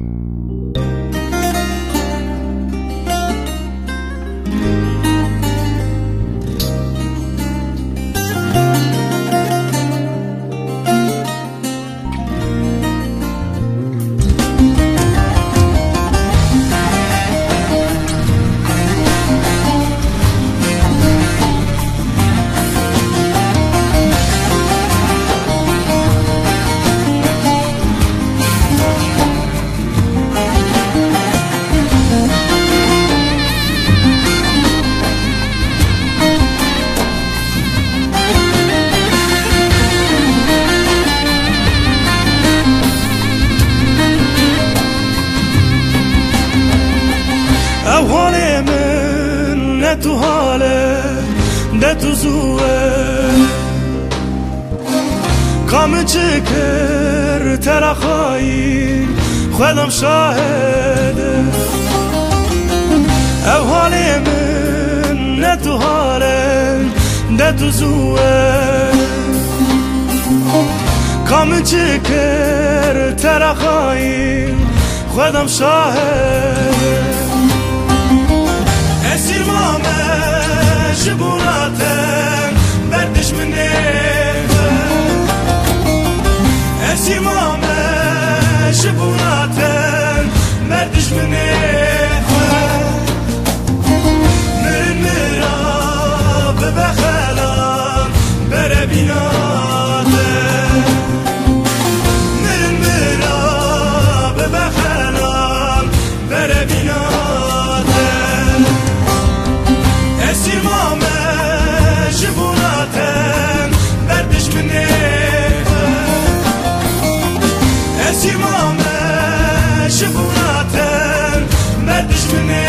حال من نه تو حاله نه تو زوه کام چکر ترخایی خودم شاهده او حال من نه تو حاله نه تو زوه کام چکر ترخایی خودم شاهده اسیر مامه جبوناتم بردش منه اسیر مامه جبوناتم بردش منه مرن مرا ببخلم بره بیناتم مرن مرا ببخلم بره بیناتم اسیر مامه جبوناتم بردش منه اسیر مامه جبوناتم بردش منه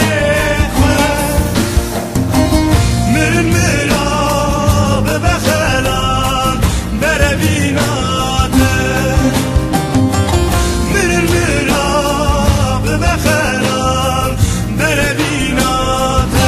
مرن مرا ببخلم بره بیناتم مرن مرا ببخلم بره بیناتم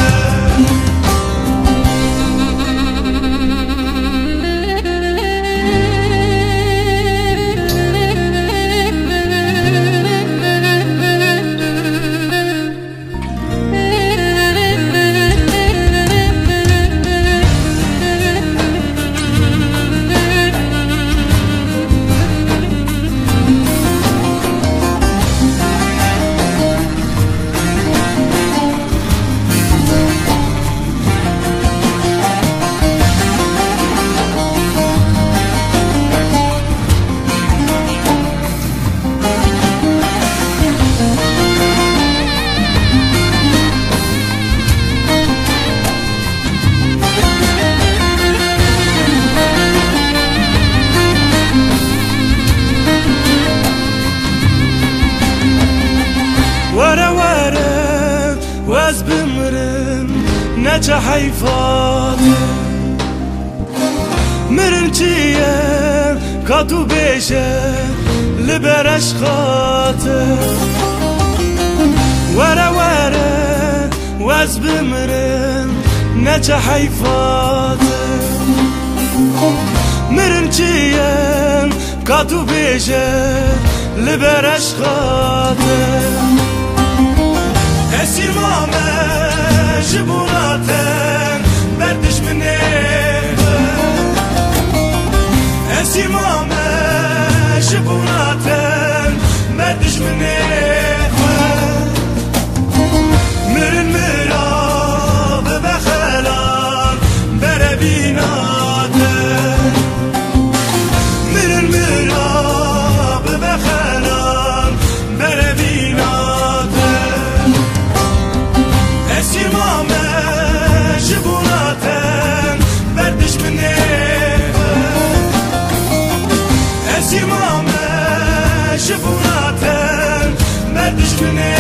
ورا ورا واز بمرن نجا حيفات مرن تيه كاتو بيشه لبرش خاطر ورا ورا واز بمرن نجا حيفات مرن تيه كاتو بيشه لبرش خاطر اسیر مامه جبوناتم بردش منه اسیر مامه جبوناتم بردش منه مرن مرا ببخلم بره بیناتم مرن مرا ببخلم بره بیناتم اسیر مامه جبوناتم بردش منه اسیر مامه جبوناتم بردش منه